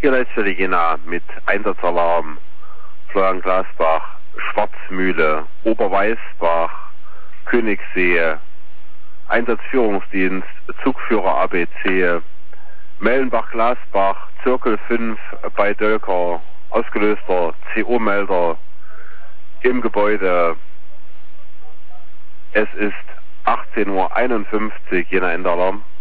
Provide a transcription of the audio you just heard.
Hier Leitstelle Jena mit Einsatzalarm Florian Glasbach, Schwarzmühle, Oberweißbach, Königssee, Einsatzführungsdienst, Zugführer ABC, Mellenbach-Glasbach, Zirkel 5 bei Dölker, ausgelöster CO-Melder im Gebäude. Es ist 18:51 Uhr, Jena Enderalarm.